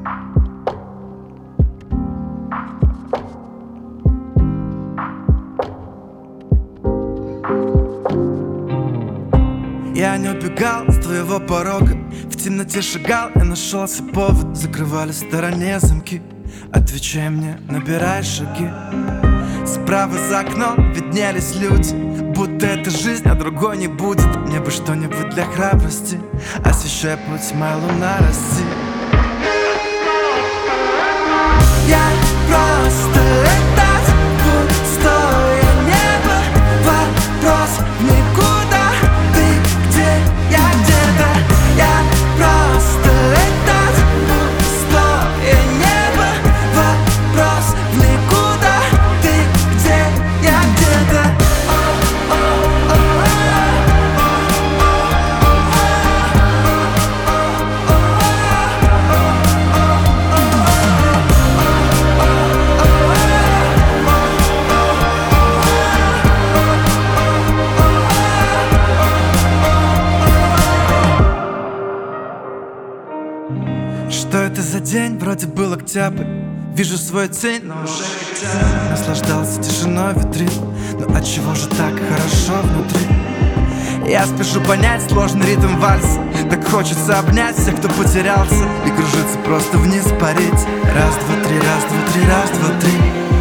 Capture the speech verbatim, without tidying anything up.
Я не убегал с твоего порога, в темноте шагал и нашелся повод. Закрывали в стороне замки, отвечай мне, набирай шаги. Справа за окном виднелись люди, будто это жизнь, а другой не будет. Мне бы что-нибудь для храбрости, освещай путь, моя луна, расти. Я просто летать, пустое небо, вопрос в никуда. Ты где, я где-то. Я просто летать, пустое небо, вопрос в никуда. Ты где, я где-то. Что это за день? Вроде был октябрь. Вижу свою тень, но уже хотя наслаждался тишиной витрин. Но отчего же так хорошо внутри? Я спешу понять сложный ритм вальса. Так хочется обнять всех, кто потерялся, и кружиться просто вниз, парить. Раз, два, три, раз, два, три, раз, два, три.